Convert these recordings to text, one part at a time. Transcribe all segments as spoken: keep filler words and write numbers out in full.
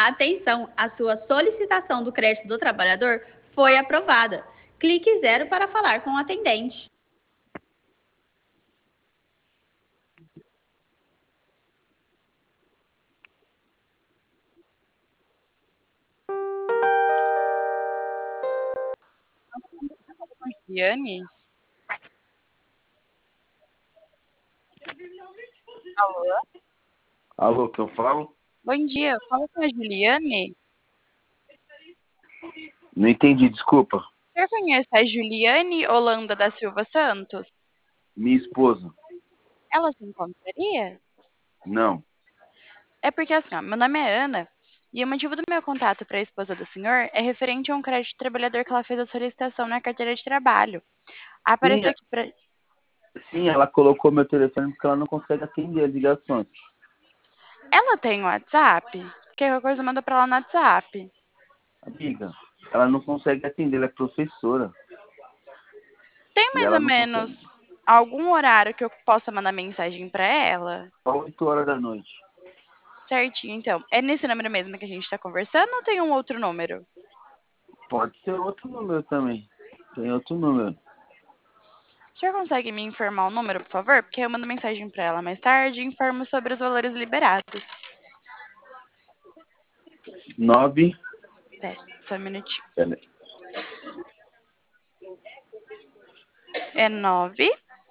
Atenção, a sua solicitação do crédito do trabalhador foi aprovada. Clique zero para falar com o atendente. Juliane? Alô? Alô, que eu falo? Bom dia, eu falo com a Juliane. Não entendi, desculpa. Você conhece a Juliane Holanda da Silva Santos? Minha esposa. Ela se encontraria? Não. É porque assim, ó, meu nome é Ana e o motivo do meu contato para a esposa do senhor é referente a um crédito de trabalhador que ela fez a solicitação na carteira de trabalho. Sim, Apareceu aqui pra... sim, ela colocou meu telefone porque ela não consegue atender as ligações. Ela tem WhatsApp? Qualquer coisa manda pra ela no WhatsApp. Amiga, ela não consegue atender, ela é professora. Tem E mais ela ou não menos consegue. algum horário que eu possa mandar mensagem pra ela? Só oito horas da noite. Certinho, então. É nesse número mesmo que a gente tá conversando ou tem um outro número? Pode ser outro número também. Tem outro número. O senhor consegue me informar o número, por favor? Porque eu mando mensagem pra ela mais tarde e informo sobre os valores liberados. Nove. Pera, só um minutinho. Pera aí. É nove.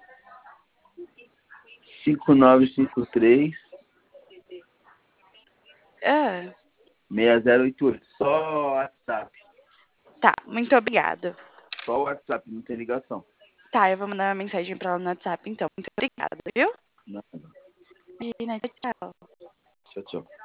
Cinco nove cinco três Ah, seis zero oito oito. Só WhatsApp. tá, muito obrigado. Só WhatsApp, não tem ligação. Tá, eu vou mandar uma mensagem pra ela no WhatsApp, então. Muito obrigada, viu? Nada. Imagina, tchau, tchau. Tchau, tchau.